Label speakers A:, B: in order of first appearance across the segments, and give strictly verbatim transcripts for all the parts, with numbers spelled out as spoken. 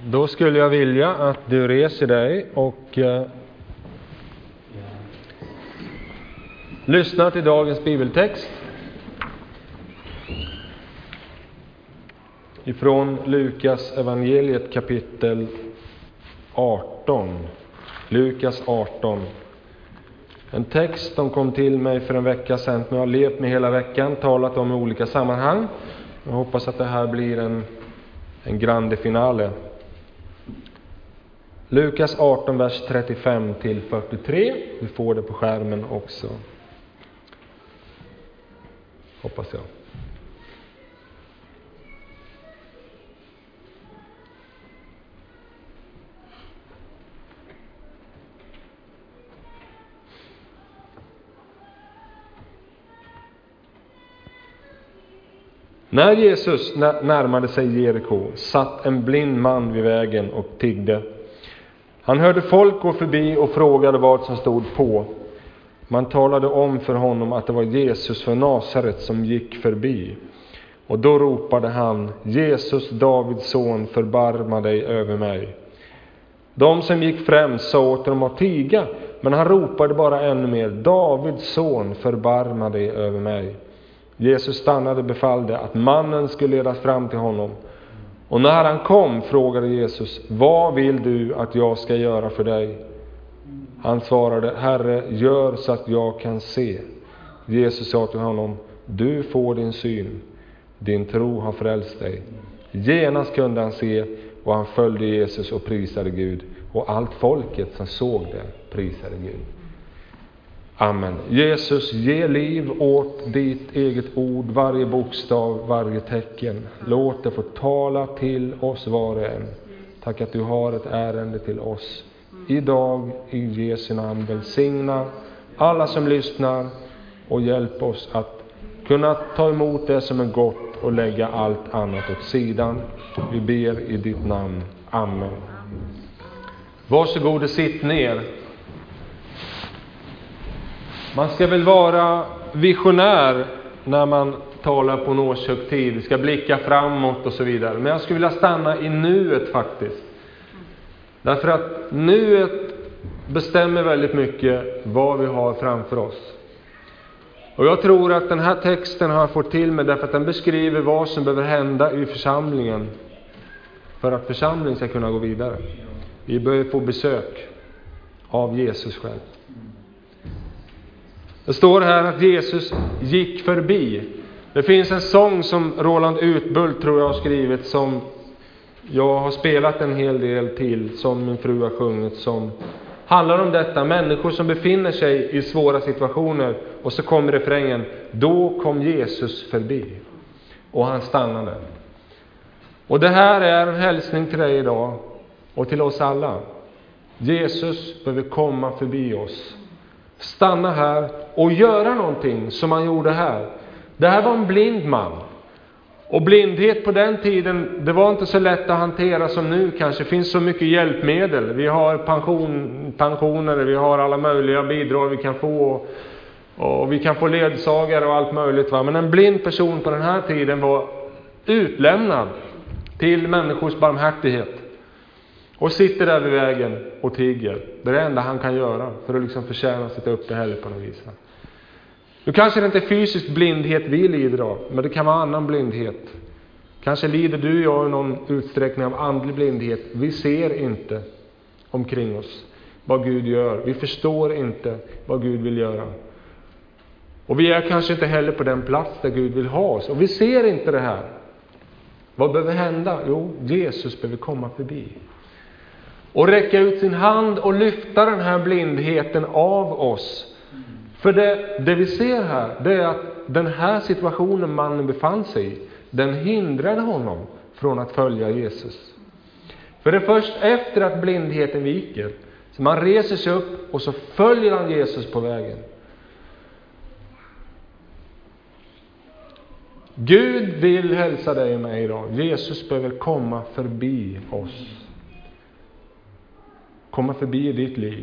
A: Då skulle jag vilja att du reser dig och eh, lyssnar till dagens bibeltext ifrån Lukas evangeliet kapitel arton. Lukas arton. En text som kom till mig för en vecka sedan. Jag har levt med hela veckan, talat om i olika sammanhang. Jag hoppas att det här blir en, en grande finale. Lukas arton, vers trettiofem till fyrtiotre. Vi får det på skärmen också. Hoppas jag. När Jesus närmade sig Jeriko satt en blind man vid vägen och tiggde. Han hörde folk gå förbi och frågade vad som stod på. Man talade om för honom att det var Jesus från Nasaret som gick förbi. Och då ropade han: Jesus, Davids son, förbarma dig över mig. De som gick främst sa åt honom att tiga, men han ropade bara ännu mer: Davids son, förbarma dig över mig. Jesus stannade och befallde att mannen skulle ledas fram till honom. Och när han kom frågade Jesus: vad vill du att jag ska göra för dig? Han svarade: Herre, gör så att jag kan se. Jesus sa till honom: du får din syn. Din tro har frälst dig. Genast kunde han se, och han följde Jesus och prisade Gud. Och allt folket som såg det prisade Gud. Amen. Jesus, ge liv åt ditt eget ord, varje bokstav, varje tecken. Låt det få tala till oss var och en. Tack att du har ett ärende till oss. Idag i Jesu namn välsigna alla som lyssnar och hjälp oss att kunna ta emot det som är gott och lägga allt annat åt sidan. Vi ber i ditt namn. Amen. Varsågod och sitt ner. Man ska väl vara visionär när man talar på en årshögtid. Vi ska blicka framåt och så vidare. Men jag skulle vilja stanna i nuet faktiskt. Därför att nuet bestämmer väldigt mycket vad vi har framför oss. Och jag tror att den här texten har jag fått till mig därför att den beskriver vad som behöver hända i församlingen för att församlingen ska kunna gå vidare. Vi behöver få besök av Jesus själv. Det står här att Jesus gick förbi. Det finns en sång som Roland Utbult tror jag har skrivit, som jag har spelat en hel del till, som min fru har sjungit, som handlar om detta. Människor som befinner sig i svåra situationer, och så kommer refrängen: då kom Jesus förbi. Och han stannade. Och det här är en hälsning till dig idag och till oss alla. Jesus behöver komma förbi oss. Stanna här och göra någonting som han gjorde här. Det här var en blind man. Och blindhet på den tiden, det var inte så lätt att hantera som nu kanske. Det finns så mycket hjälpmedel. Vi har pension, pensioner, vi har alla möjliga bidrag vi kan få. Och, och vi kan få ledsagare och allt möjligt. Va? Men en blind person på den här tiden var utlämnad till människors barmhärtighet. Och sitter där vid vägen och tigger. Det är det enda han kan göra för att liksom förtjäna sitt uppehälle på något vis. Nu kanske det inte är fysisk blindhet vi lider av, men det kan vara annan blindhet. Kanske lider du och jag i någon utsträckning av andlig blindhet. Vi ser inte omkring oss vad Gud gör. Vi förstår inte vad Gud vill göra. Och vi är kanske inte heller på den plats där Gud vill ha oss. Och vi ser inte det här. Vad behöver hända? Jo, Jesus behöver komma förbi. Och räcka ut sin hand och lyfta den här blindheten av oss. För det, det vi ser här, det är att den här situationen mannen befann sig i, den hindrade honom från att följa Jesus. För det är först efter att blindheten viker så man reser sig upp och så följer han Jesus på vägen. Gud vill hälsa dig och mig idag. Jesus behöver komma förbi oss. Komma förbi i ditt liv.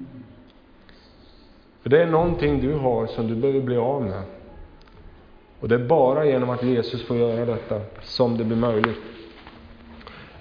A: För det är någonting du har som du behöver bli av med. Och det är bara genom att Jesus får göra detta som det blir möjligt.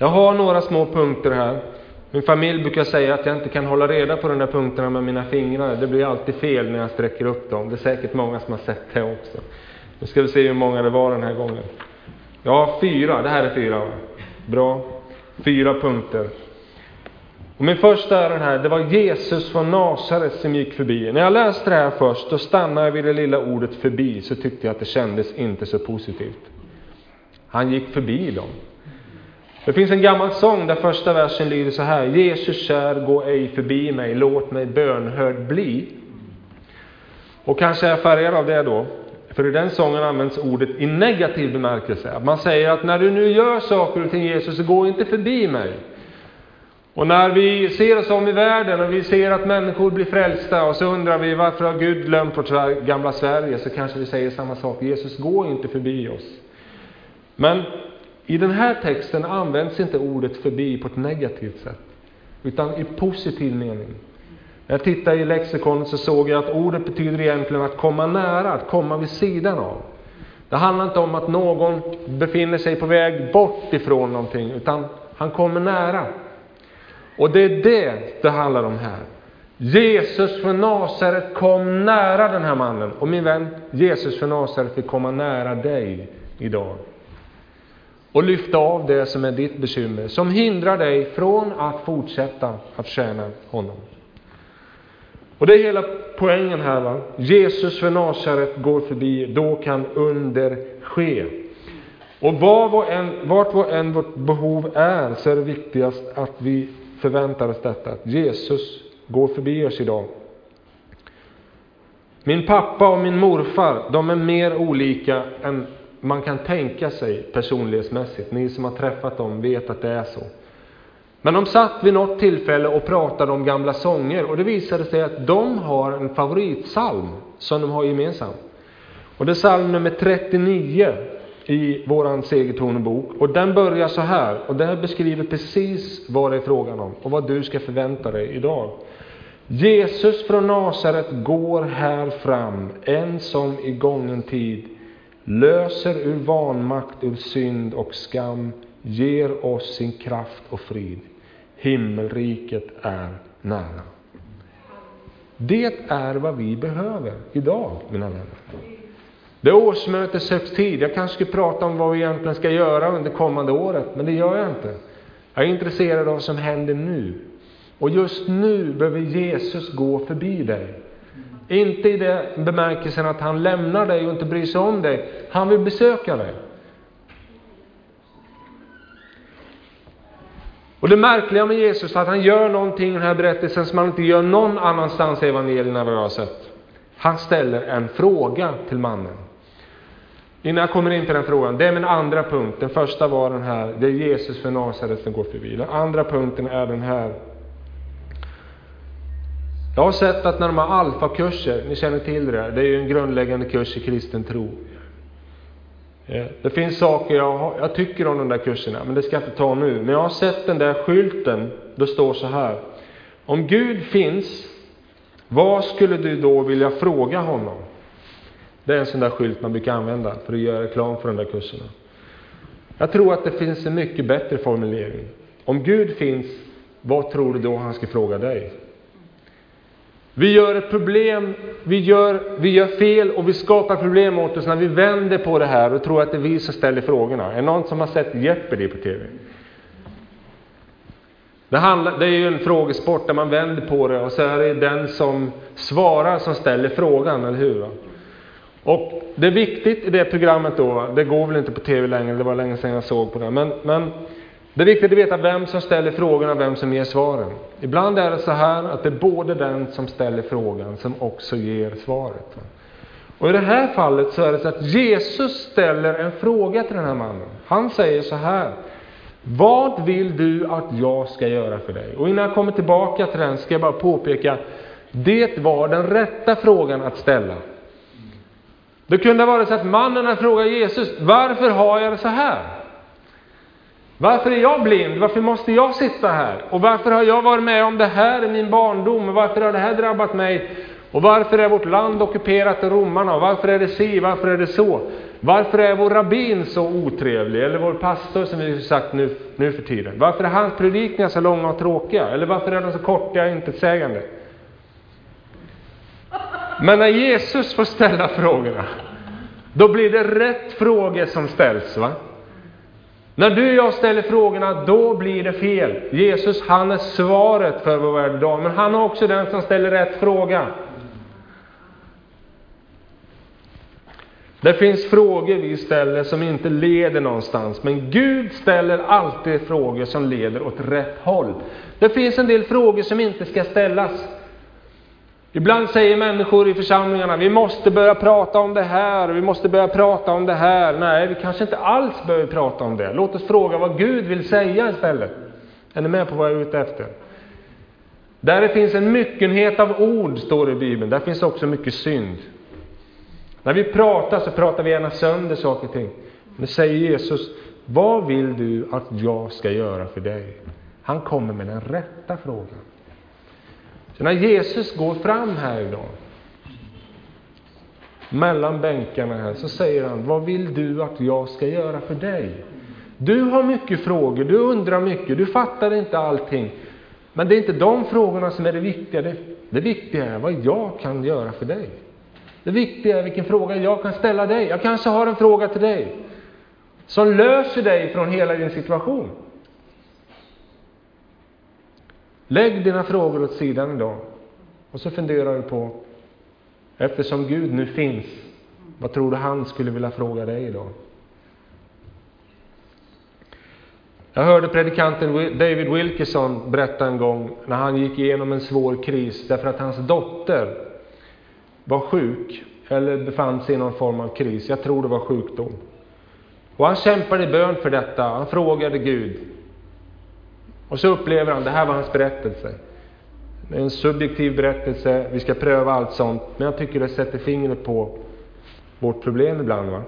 A: Jag har några små punkter här. Min familj brukar säga att jag inte kan hålla reda på de där punkterna med mina fingrar. Det blir alltid fel när jag sträcker upp dem. Det är säkert många som har sett det också. Nu ska vi se hur många det var den här gången. Ja, fyra. Det här är fyra. Va? Bra. Fyra punkter. Och min första är den här. Det var Jesus från Nasaret som gick förbi. När jag läste det här först, då stannade jag vid det lilla ordet förbi. Så tyckte jag att det kändes inte så positivt. Han gick förbi dem. Det finns en gammal sång där första versen lyder så här. Jesus kär, gå ej förbi mig, låt mig bönhörd bli. Och kanske är jag färgad av det då. För i den sången används ordet i negativ bemärkelse. Man säger att när du nu gör saker till Jesus, så gå inte förbi mig. Och när vi ser oss om i världen och vi ser att människor blir frälsta, och så undrar vi varför har Gud glömt vårt gamla Sverige, så kanske vi säger samma sak. Jesus, gå inte förbi oss. Men i den här texten används inte ordet förbi på ett negativt sätt, utan i positiv mening. När jag tittade i lexikonet så såg jag att ordet betyder egentligen att komma nära, att komma vid sidan av. Det handlar inte om att någon befinner sig på väg bort ifrån någonting, utan han kommer nära. Och det är det det handlar om här. Jesus från Nasaret kom nära den här mannen. Och min vän, Jesus från Nasaret fick komma nära dig idag. Och lyfta av det som är ditt bekymmer, som hindrar dig från att fortsätta att tjäna honom. Och det är hela poängen här, va? Jesus från Nasaret går förbi, då kan under ske. Och var än, vart var än vårt behov är, så är det viktigast att vi förväntar oss detta. Att Jesus går förbi oss idag. Min pappa och min morfar, de är mer olika än man kan tänka sig personlighetsmässigt. Ni som har träffat dem vet att det är så. Men de satt vid något tillfälle och pratade om gamla sånger. Och det visade sig att de har en favoritsalm som de har gemensamt. Och det är psalm nummer trettionio i våran segertonebok. Och den börjar så här. Och den beskriver precis vad det är frågan om. Och vad du ska förvänta dig idag. Jesus från Nasaret går här fram. En som i gången tid löser ur vanmakt, ur synd och skam. Ger oss sin kraft och frid. Himmelriket är nära. Det är vad vi behöver idag, mina vänner. Det är årsmötes högtid. Jag kanske ska prata om vad vi egentligen ska göra under kommande året. Men det gör jag inte. Jag är intresserad av vad som händer nu. Och just nu behöver Jesus gå förbi dig. Inte i den bemärkelsen att han lämnar dig och inte bryr sig om dig. Han vill besöka dig. Och det märkliga med Jesus är att han gör någonting i den här berättelsen som man inte gör någon annanstans i evangelierna vad jag har sett. Han ställer en fråga till mannen. Innan jag kommer in till den frågan, det är min andra punkt. Den första var den här, det är Jesus från Nasaret som går förbi. Den andra punkten är den här. Jag har sett att när de har alfakurser, ni känner till det, det är ju en grundläggande kurs i kristen tro. Det finns saker jag, har, jag tycker om de där kurserna, men det ska jag inte ta nu. Men jag har sett den där skylten, då står så här. Om Gud finns, vad skulle du då vilja fråga honom? Det är en sån där skylt man brukar använda för att göra reklam för de där kurserna. Jag tror att det finns en mycket bättre formulering. Om Gud finns, vad tror du då han ska fråga dig? Vi gör ett problem, vi gör, vi gör fel och vi skapar problem åt oss när vi vänder på det här och tror att det är vi som ställer frågorna. Är det någon som har sett Jeopardy på tv? Det, handlar, det är ju en frågesport där man vänder på det och så är det den som svarar som ställer frågan, eller hur? Och det är viktigt i det programmet då, det går väl inte på tv längre, det var länge sedan jag såg på det. Men, men det är viktigt att veta vem som ställer frågorna och vem som ger svaren. Ibland är det så här att det är både den som ställer frågan som också ger svaret. Och i det här fallet så är det så att Jesus ställer en fråga till den här mannen. Han säger så här. Vad vill du att jag ska göra för dig? Och innan jag kommer tillbaka till den ska jag bara påpeka. Det var den rätta frågan att ställa. Det kunde vara så att mannen har frågat Jesus. Varför har jag det så här? Varför är jag blind? Varför måste jag sitta här? Och varför har jag varit med om det här i min barndom? Och varför har det här drabbat mig? Och varför är vårt land ockuperat av romarna? Och varför är det si? Varför är det så? Varför är vår rabbin så otrevlig? Eller vår pastor som vi har sagt nu, nu för tiden. Varför är hans predikningar så långa och tråkiga? Eller varför är de så korta och intetsägande? Men när Jesus får ställa frågorna, då blir det rätt frågor som ställs, va? När du och jag ställer frågorna, då blir det fel. Jesus, han är svaret för vår värld idag, men han är också den som ställer rätt fråga. Det finns frågor vi ställer som inte leder någonstans, men Gud ställer alltid frågor som leder åt rätt håll. Det finns en del frågor som inte ska ställas. Ibland säger människor i församlingarna, vi måste börja prata om det här, vi måste börja prata om det här. Nej, vi kanske inte alls behöver prata om det. Låt oss fråga vad Gud vill säga istället. Är ni med på vad jag är ute efter? Där det finns en myckenhet av ord, står det i Bibeln, där finns också mycket synd. När vi pratar så pratar vi gärna sönder saker och ting. Nu säger Jesus, vad vill du att jag ska göra för dig? Han kommer med den rätta frågan. Så när Jesus går fram här idag, mellan bänkarna här, så säger han, vad vill du att jag ska göra för dig? Du har mycket frågor, du undrar mycket, du fattar inte allting. Men det är inte de frågorna som är det viktiga. Det, det viktiga är vad jag kan göra för dig. Det viktiga är vilken fråga jag kan ställa dig. Jag kanske har en fråga till dig som löser dig från hela din situation. Lägg dina frågor åt sidan idag. Och så funderar du på, eftersom Gud nu finns, vad tror du han skulle vilja fråga dig idag? Jag hörde predikanten David Wilkerson berätta en gång när han gick igenom en svår kris därför att hans dotter var sjuk eller befann sig i någon form av kris. Jag tror det var sjukdom. Och han kämpade i bön för detta. Han frågade Gud. Och så upplever han, det här var hans berättelse. Det är en subjektiv berättelse. Vi ska pröva allt sånt. Men jag tycker det sätter fingret på vårt problem ibland, va?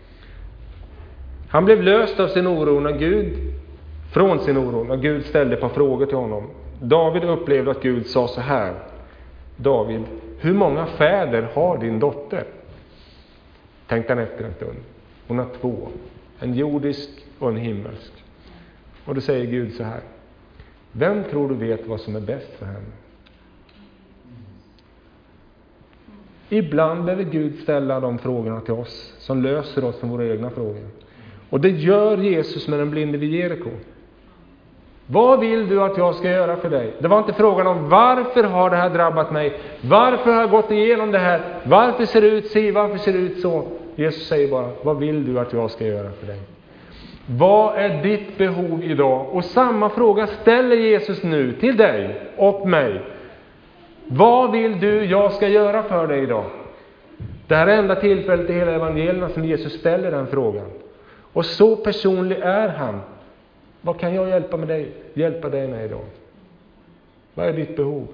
A: Han blev löst av sin oro när Gud, från sin oro, när Gud ställde ett par frågor till honom. David upplevde att Gud sa så här. David, hur många fäder har din dotter? Tänkte han efter en stund. Hon har två. En jordisk och en himmelsk. Och då säger Gud så här. Vem tror du vet vad som är bäst för henne? Ibland behöver Gud ställa de frågorna till oss som löser oss från våra egna frågor. Och det gör Jesus med den blinde vid Jeriko. Vad vill du att jag ska göra för dig? Det var inte frågan om varför har det här drabbat mig? Varför har jag gått igenom det här? Varför ser det ut så? Varför ser det ut så? Jesus säger bara, vad vill du att jag ska göra för dig? Vad är ditt behov idag? Och samma fråga ställer Jesus nu till dig och mig. Vad vill du jag ska göra för dig idag? Det här är enda tillfället i hela evangelierna som Jesus ställer den frågan. Och så personlig är han. Vad kan jag hjälpa med dig? Hjälpa dig med idag? Vad är ditt behov?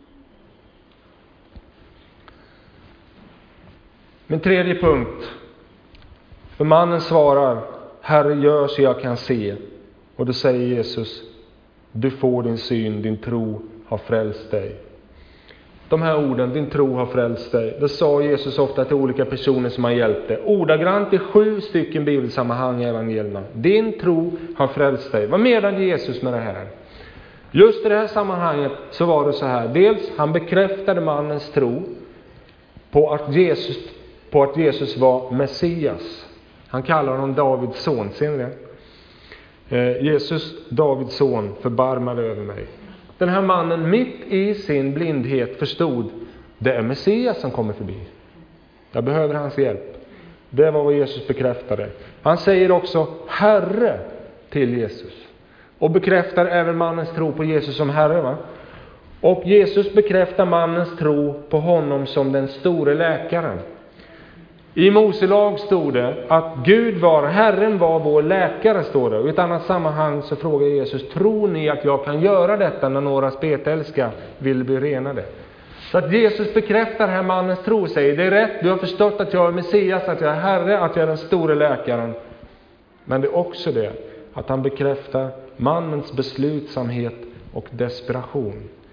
A: Min tredje punkt. För mannen svarar, Herre, gör så jag kan se. Och då säger Jesus, du får din syn, din tro har frälst dig. De här orden, din tro har frälst dig. Det sa Jesus ofta till olika personer som han hjälpte. Ordagrant i sju stycken bibelsammanhang i evangelierna. Din tro har frälst dig. Vad menade Jesus med det här? Just i det här sammanhanget så var det så här. Dels, han bekräftade mannens tro på att Jesus, på att Jesus var Messias. Han kallar honom Davids son, ser ni det? Eh, Jesus, Davids son, förbarmade över mig. Den här mannen mitt i sin blindhet förstod, det är Messias som kommer förbi. Jag behöver hans hjälp. Det var vad Jesus bekräftade. Han säger också Herre till Jesus. Och bekräftar även mannens tro på Jesus som Herre, va? Och Jesus bekräftar mannens tro på honom som den store läkaren. I Mose lag stod det att Gud var, Herren var vår läkare, står det. Och i ett annat sammanhang så frågar Jesus, tror ni att jag kan göra detta när några spetälska vill bli renade? Så att Jesus bekräftar här mannens tro och säger, det är rätt, du har förstått att jag är Messias, att jag är Herre, att jag är den store läkaren. Men det är också det, att han bekräftar mannens beslutsamhet och desperation.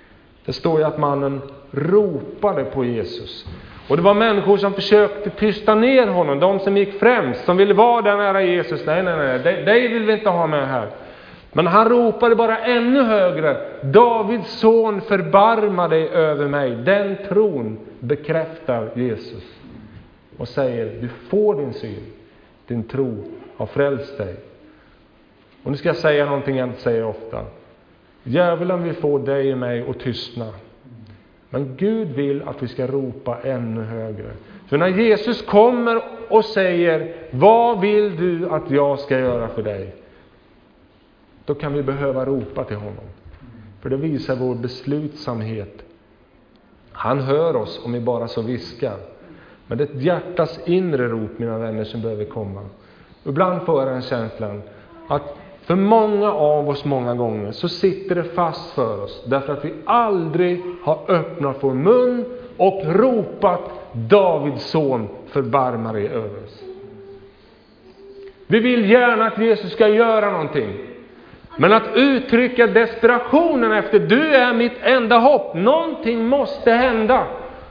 A: Det står ju att mannen ropade på Jesus. Och det var människor som försökte tysta ner honom. De som gick främst, som ville vara där nära Jesus. Nej, nej, nej, dig, dig vill vi inte ha med här. Men han ropade bara ännu högre. Davids son, förbarma dig över mig. Den tron bekräftar Jesus. Och säger, du får din syn. Din tro har frälst dig. Och nu ska jag säga någonting jag inte säger ofta. Djävulen vill få dig och mig att tystna. Men Gud vill att vi ska ropa ännu högre. För när Jesus kommer och säger, vad vill du att jag ska göra för dig? Då kan vi behöva ropa till honom. För det visar vår beslutsamhet. Han hör oss om vi bara så viskar. Men det är ett hjärtas inre rop, mina vänner, som behöver komma. Ibland får jag den känslan att för många av oss många gånger så sitter det fast för oss. Därför att vi aldrig har öppnat vår mun och ropat Davids son, förbarma dig över oss. Vi vill gärna att Jesus ska göra någonting. Men att uttrycka desperationen efter, du är mitt enda hopp. Någonting måste hända.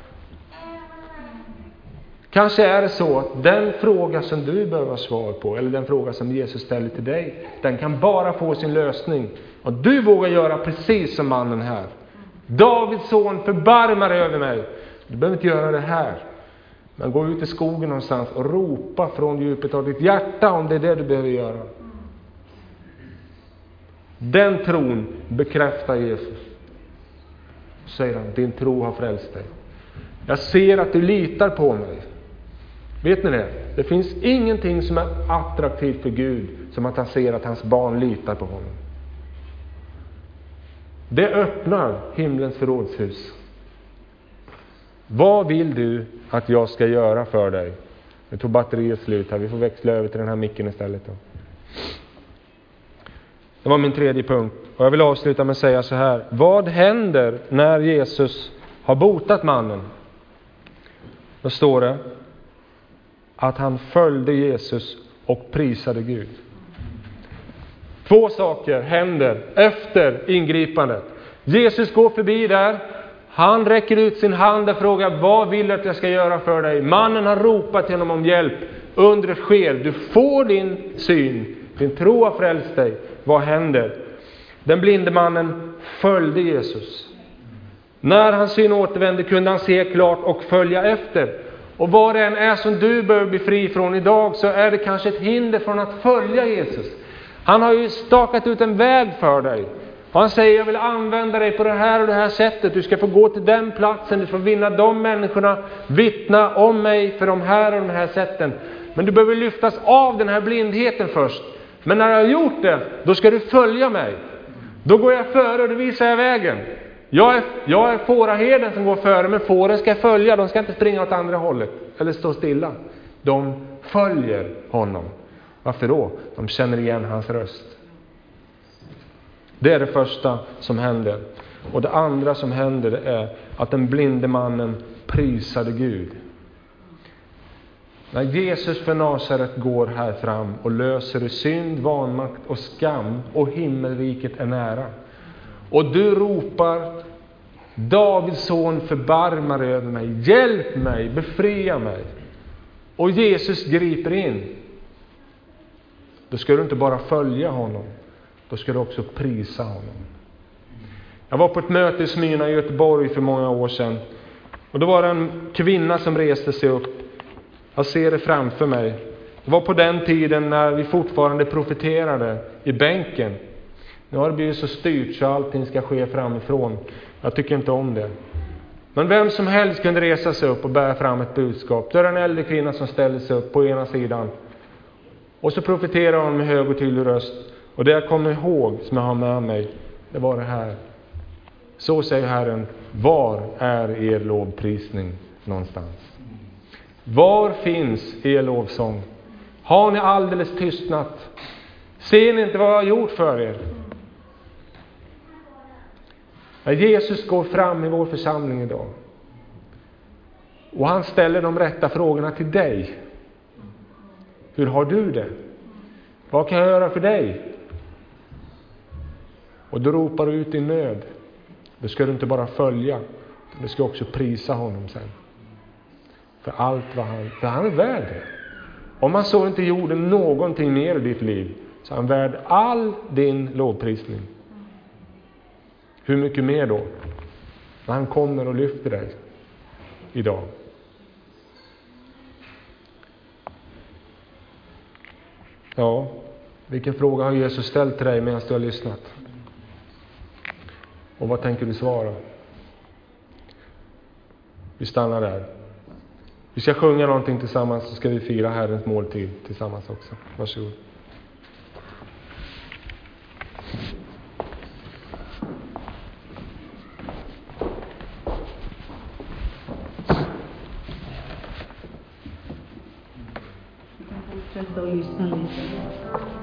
A: Kanske är det så att den fråga som du behöver svar på, eller den fråga som Jesus ställer till dig, den kan bara få sin lösning. Och du vågar göra precis som mannen här. Davids son, förbarma dig över mig. Du behöver inte göra det här. Men gå ut i skogen någonstans och ropa från djupet av ditt hjärta, om det är det du behöver göra. Den tron bekräftar Jesus. Säger han, din tro har frälst dig. Jag ser att du litar på mig. Vet ni det? Det finns ingenting som är attraktivt för Gud som att han ser att hans barn litar på honom. Det öppnar himlens förrådshus. Vad vill du att jag ska göra för dig? Jag tog batteriet slut här. Vi får växla över till den här micken istället då. Det var min tredje punkt. Och jag vill avsluta med att säga så här. Vad händer när Jesus har botat mannen? Då står det att han följde Jesus och prisade Gud. Två saker händer efter ingripandet. Jesus går förbi där. Han räcker ut sin hand och frågar, vad vill du att jag ska göra för dig? Mannen har ropat till honom om hjälp. Undret sker. Du får din syn. Din tro har frälst dig. Vad händer? Den blinde mannen följde Jesus. När hans syn återvände kunde han se klart och följa efter. Och vad det än är som du behöver bli fri från idag, så är det kanske ett hinder från att följa Jesus. Han har ju stakat ut en väg för dig. Och han säger, jag vill använda dig på det här och det här sättet. Du ska få gå till den platsen, du får vinna de människorna, vittna om mig för de här och de här sätten. Men du behöver lyftas av den här blindheten först. Men när jag har gjort det, då ska du följa mig. Då går jag före och då visar jag vägen. Jag är, jag är fåraherden som går före, men fåren ska följa. De ska inte springa åt andra hållet eller stå stilla. De följer honom. Varför då? De känner igen hans röst. Det är det första som händer. Och det andra som händer är att den blinde mannen prisade Gud. När Jesus för Nasaret går här fram och löser synd, vanmakt och skam, och himmelriket är nära. Och du ropar, Davids son, förbarma dig över mig. Hjälp mig, befria mig. Och Jesus griper in. Då ska du inte bara följa honom. Då ska du också prisa honom. Jag var på ett möte i Smyrna i Göteborg för många år sedan. Och då var det en kvinna som reste sig upp. Jag ser det framför mig. Det var på den tiden när vi fortfarande profeterade i bänken. Nu har det blivit så styrt så allting ska ske framifrån. Jag tycker inte om det. Men vem som helst kunde resa sig upp och bära fram ett budskap. Då är det en äldre kvinna som ställer sig upp på ena sidan. Och så profeterar hon med hög och tydlig röst. Och det jag kommer ihåg som jag har med mig, det var det här. Så säger Herren, var är er lovprisning någonstans? Var finns er lovsång? Har ni alldeles tystnat? Ser ni inte vad jag har gjort för er? När Jesus går fram i vår församling idag och han ställer de rätta frågorna till dig. Hur har du det? Vad kan jag göra för dig? Och då ropar du ut din nöd. Då ska du inte bara följa, du ska också prisa honom sen. För allt vad han, för han är värd det. Om han så inte gjorde någonting mer i ditt liv, så är han värd all din lovprisning. Hur mycket mer då? När han kommer och lyfter dig idag. Ja, vilken fråga har Jesus ställt till dig medan du har lyssnat? Och vad tänker du svara? Vi stannar där. Vi ska sjunga någonting tillsammans, så ska vi fira Herrens måltid tillsammans också. Varsågod.
B: Fortsätta och lyssna lite.